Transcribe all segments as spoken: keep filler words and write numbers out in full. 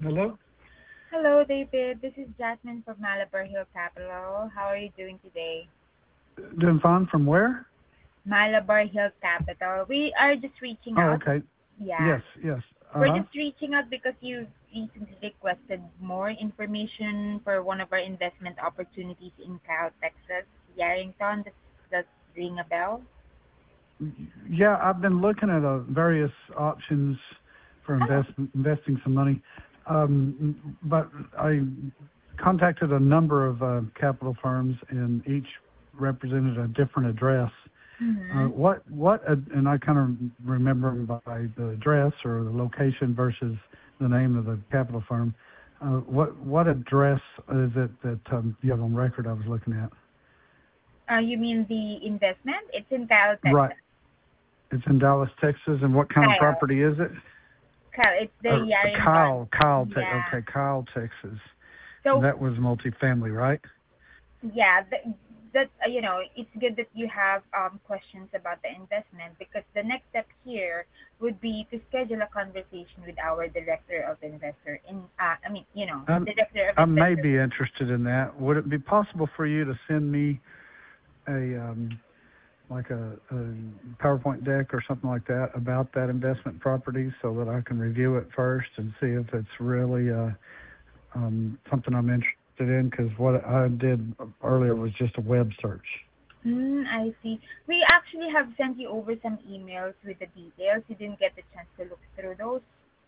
Hello? Hello, David. This is Jasmine from Malabar Hill Capital. How are you doing today? Doing fine from where? Malabar Hill Capital. We are just reaching Oh, out. okay. Yeah. Yes, yes. We're Uh-huh. just reaching out because you recently requested more information for one of our investment opportunities in Kyle, Texas, Yarrington. Does that ring a bell? Yeah, I've been looking at uh, various options for Oh. invest, investing some money. Um, but I contacted a number of uh, capital firms and each represented a different address. Uh, Mm-hmm. what, what, uh, and I kind of remember 'em by the address or the location versus the name of the capital firm. Uh, what, what address is it that um, you have on record I was looking at? Uh, you mean the investment? It's in Kyle, Right. Texas. It's in Dallas, Texas. And what kind of Kyle. property is it? Kyle. It's the Uh, Yarrington. Kyle, Kyle, te- Yeah. okay, Kyle, Texas. And So that was multifamily, right? yeah, that, that uh, you know, it's good that you have um, questions about the investment because the next step here would be to schedule a conversation with our director of investor in uh, I mean, you know, Um, director of I may investor. be interested in that. Would it be possible for you to send me a um, like a, a PowerPoint deck or something like that about that investment property so that I can review it first and see if it's really uh, um, something I'm interested in? Because what I did earlier was just a web search. Mm, I see. We actually have sent you over some emails with the details. You didn't get the chance to look through those.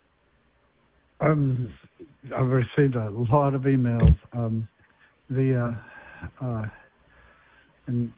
Um, I've received a lot of emails. Um, the uh, uh, and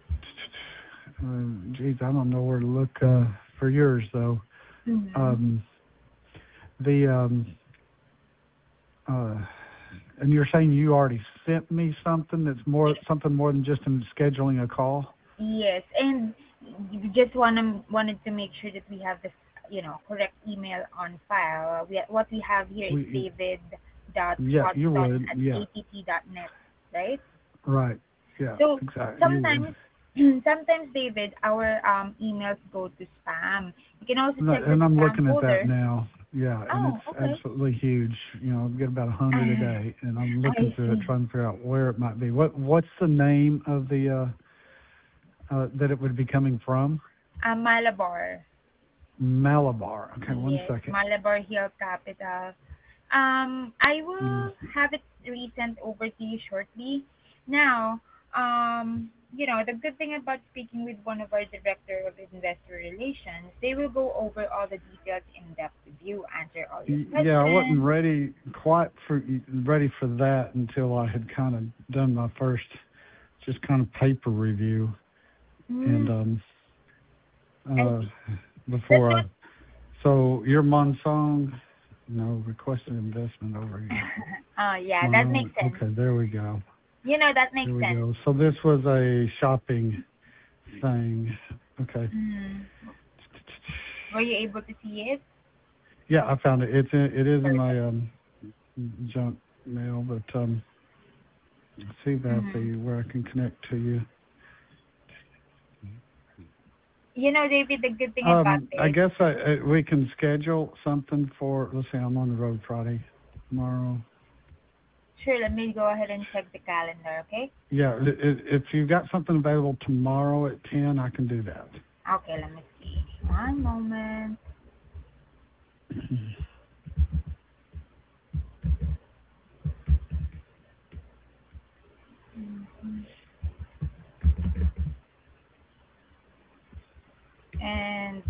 uh, geez, I don't know where to look uh, for yours though. Mm-hmm. Um, the um, uh, and you're saying you already sent me something that's more something more than just in scheduling a call. Yes, and you just wanna wanted to make sure that we have this, you know, correct email on file. We, what we have here is We, david dot yeah, you watson would. at Yeah, att dot net, right? right. Yeah, So exactly. You would. sometimes, sometimes David, our um, emails go to spam. You can also Right, check the and I'm spam looking at that folder. now. Yeah, and it's Oh, okay. absolutely huge. You know, I get about a hundred a day, and I'm looking I through it, see. trying to figure out where it might be. What What's the name of the uh, uh, that it would be coming from? Uh, Malabar. Malabar. Okay, one Yes, second. Malabar Hill Capital. Um, I Mm, will have it resent over to you shortly. Now, um, you know, the good thing about speaking with one of our director of investor relations, they will go over all the details in depth with you, answer all your y- Yeah, I wasn't questions. ready quite for ready for that until I had kind of done my first just kind of paper review, and Mm, um, I uh, see. That's before I. not. So your Monsong, no, requested investment over here. Oh, yeah, that makes Mon, sense. okay, there we go. You know, that There makes we sense. go. So this was a shopping thing. Okay. Mm. Were you able to see it? Yeah, I found it. It's in, it is in my Perfect. um junk mail, but um see that Mm. the where I can connect to you. You know, David, the good thing about Um, I this. guess I, I we can schedule something for. Let's see, I'm on the road Friday, tomorrow. Sure, let me go ahead and check the calendar, okay? Yeah, i- i- if you've got something available tomorrow at ten, I can do that. Okay, let me see. One moment. Mhm. And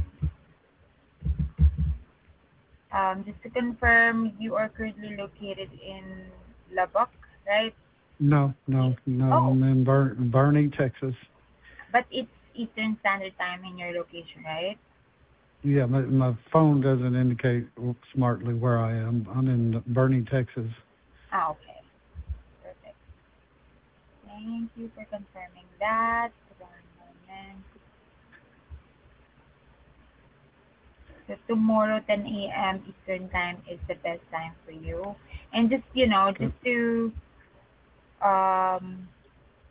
um, just to confirm, you are currently located in Lubbock, right? No, no, Yes. no. Oh, I'm in Ber- Bernie, Texas. but it's Eastern Standard Time in your location, right? Yeah, my my phone doesn't indicate smartly where I am. I'm in Bernie, Texas. Ah, okay. Perfect. Thank you for confirming that. One moment. So tomorrow, ten a m. Eastern Time is the best time for you. And just, you know, Okay. just to um,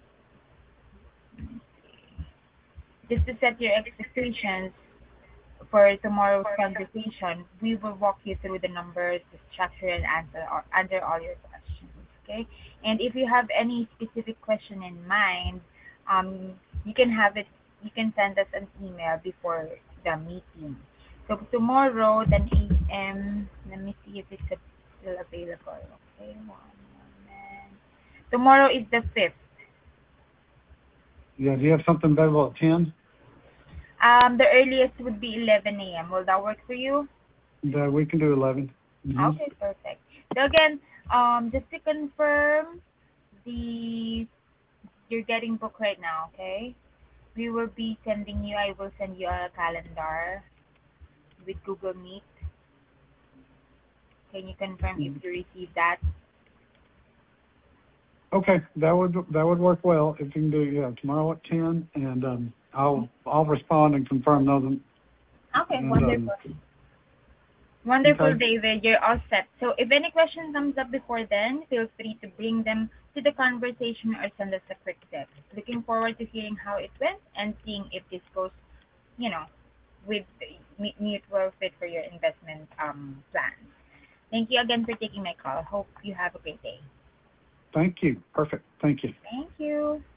just to set your expectations for tomorrow's conversation, we will walk you through the numbers, the structure, and answer all, answer all your questions. Okay. And if you have any specific question in mind, um, you can have it. You can send us an email before the meeting. So tomorrow, ten a m. Let me see if it's still available. Okay, one moment. Tomorrow is the fifth. Yeah, do you have something available at ten? Um, the earliest would be eleven a m. Will that work for you? Uh, we can do eleven. Mm-hmm. Okay, perfect. So again, um, just to confirm, the you're getting booked right now, okay? We will be sending you. I will send you a calendar with Google Meet. Can you confirm if you received that? Okay, that would that would work well if you can do yeah tomorrow at ten, and um, I'll I'll respond and confirm those. Okay, And, wonderful. Um, Wonderful, okay, David. You're all set. So if any question comes up before then, feel free to bring them to the conversation or send us a quick text. Looking forward to hearing how it went and seeing if this goes, you know, with mu- mutual fit for your investment um, plans. Thank you again for taking my call. Hope you have a great day. thank you. Perfect. Thank you. Thank you.